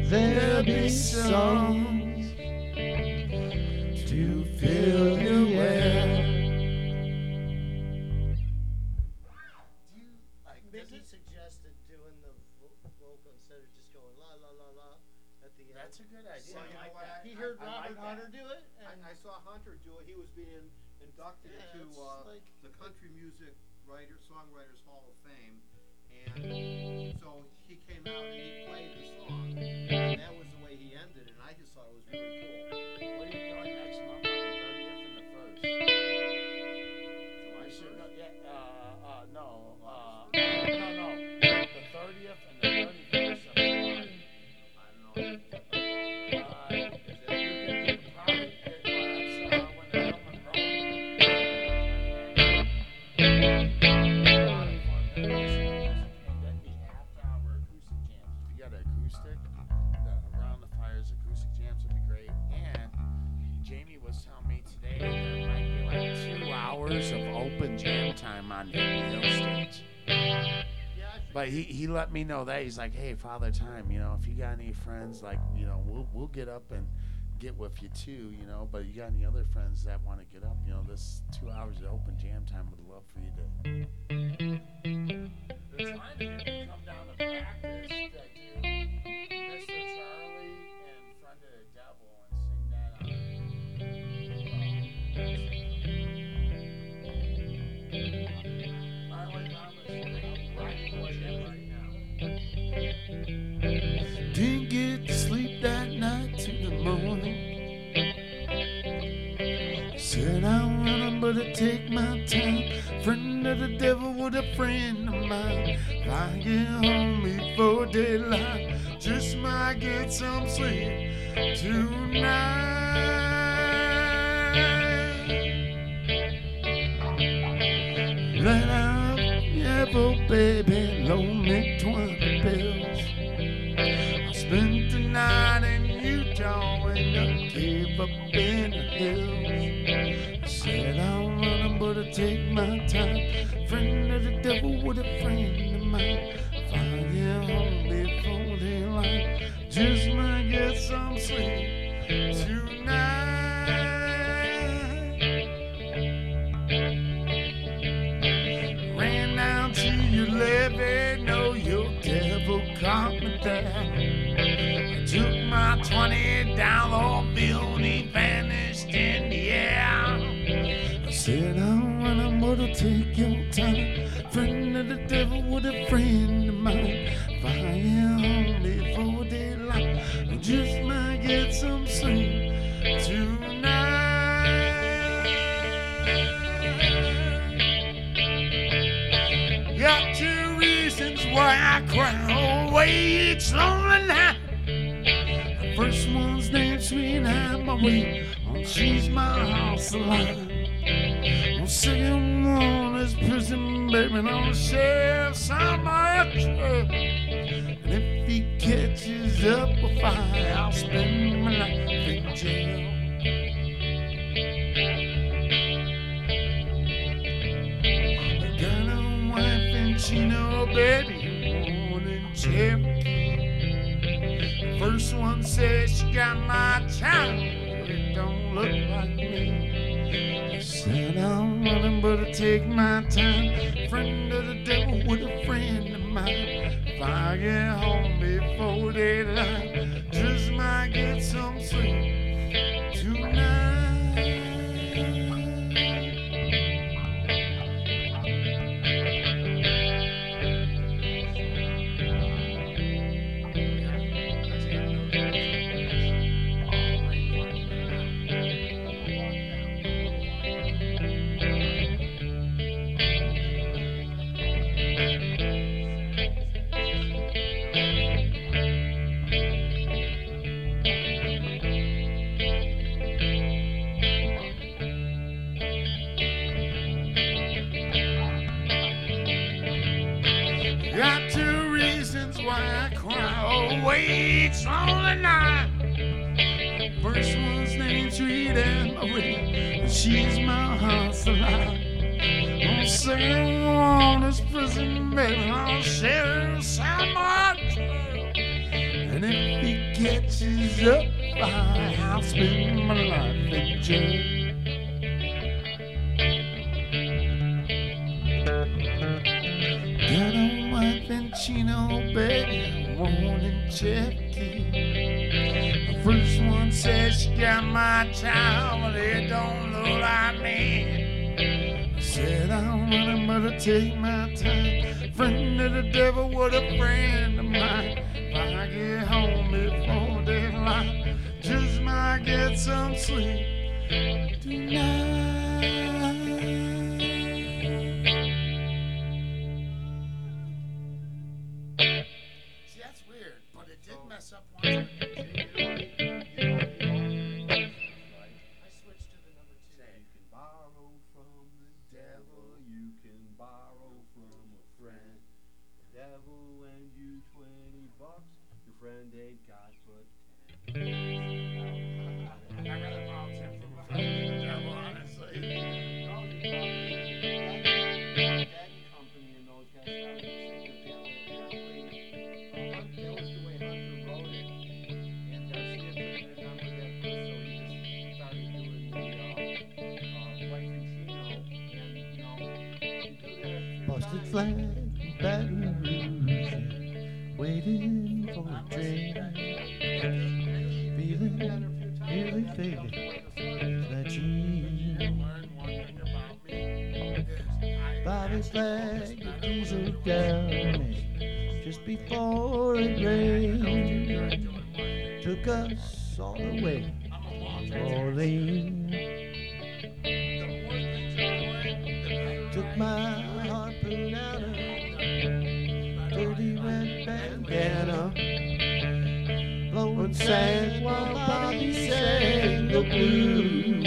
there'll be songs to fill the air. Because he suggested doing the vocal instead of just going la la la la at the end. That's a good idea. So, I like that. he heard I Robert like Hunter that. do it. And I saw Hunter do it. He was being inducted Yeah, into it's like- the Country Music Songwriters Hall of Fame, and so he came out and he played the song, and that was the way he ended it, and I just thought it was really cool. What are you doing next month on the 30th and the 1st? I should know. Yeah. No. No. The 30th and the 31st of July. I don't know. You can do probably that's when the Hellman Road. A lot of fun. And then the after-hour acoustic jams. If you got an acoustic, the around the fires acoustic jams would be great. And Jamie was telling me today there might be like 2 hours of open jam time on the Hill stage. But he let me know that. He's like, hey, Father Time, you know, if you got any friends, like, you know, we'll get up and get with you too, you know. But you got any other friends that want to get up, you know, this 2 hours of open jam time, would love for you to. They're trying to get me to come down to practice to do Mr. Charlie and Friend of the Devil and sing that on. My only problem is writing what I'm right now. Didn't get to sleep that night to the morning. Said I'm running, but I take my time. Friend of the devil with a friend of mine. If I get home before daylight, just might get some sleep tonight. Let out, devil, baby, loan me 20 bills. I spent the night in Utah and I gave up in the hills. Said I'm running, but I take my time. Friend of the devil with a friend of mine. If I get home before daylight, just might get some sleep tonight. Ran down to your levee, know your devil caught me there. I took my 20 dollar bill and he vanished in the air. I said I'm running, but I'll take your time. Friend of the devil with a friend of mine. If I get home before daylight, I just might get some sleep tonight. Got 2 reasons why I cry away each lonely night. The first one's named Sweet Marie, she's my house alive. The second one is prison, baby, and I'll share some of truth. And if he catches up a fire, I'll spend my life in jail. I got a wife in Chino, baby, one in Cherokee. The first one says she got my child, but it don't look like me. I said I'm running, but I take my time. Friend of the devil with a friend of mine. If I get home before daylight, just might get some sleep tonight. Got 2 reasons why I cry away each lonely night. First one's named Sweet Marie, and she's my heart's alive. The second one is prison, baby, I'll share some more. And if he catches up. I'll spend my life in jail. Got a wife in Chino, baby, one in Cherokee. The first one says she got my child, but it don't look like me. Said I'm running, but I take my time. Friend of the devil, what a friend of mine. If I get home before daylight, just might get some sleep tonight. See, that's weird, but it did mess up one time. I switched to the number 2. You can borrow from the devil, you can borrow from a friend. The devil lend you $20, your friend ain't got but 10. I'd rather borrow 10 from a friend than the devil, honestly. Daddy Company and those guys started singing it that way. Apparently, that was the way Hunter wrote it. And Garcia couldn't remember that verse, so he just started doing the Wife and Chino. And, you know, you do that a few Busted times. flag, Baton Rouge, waiting for a train. Feeling nearly faded, that You jean. learn one thing about me is Bobby flag, the diesel down just before it rained. Took us all the way to Orleans. Took my harpoon out of dirty red bandana, blowing sand while Bobby sang the blues.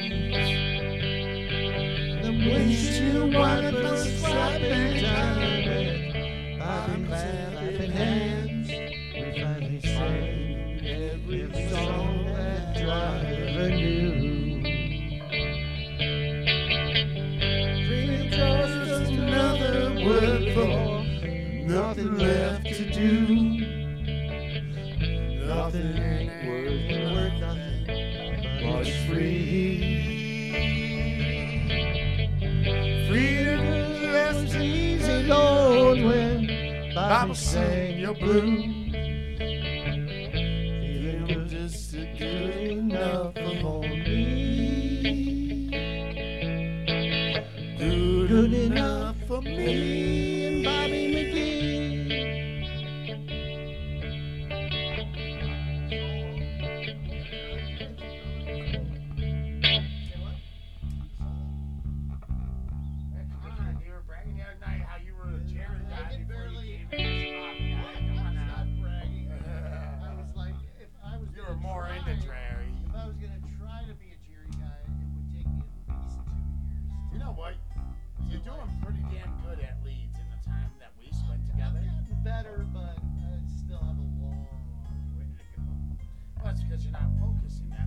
The windshield wipers slapping time, Bobby clapping hands. We finally sang every song that driver knew. Free just another word for nothing left to do. Nothing ain't worth nothing but it's free. Freedom's less easy, Lord, when Bible sang your blues. Feeling good just good enough for me. Good enough for me and Bobby McGee. Come on, you were bragging the other night how you were a Jerry guy I could before barely. you came into Bobby. Come on now. Stop bragging. I was like, if I was You gonna were more try, into Jerry. If I was gonna try to be a Jerry guy, it would take me at least 2 years. You know what? You're doing pretty damn good at Leeds in the time that we spent together. I've gotten better, but I still have a long way to go. Well, that's because you're not focusing.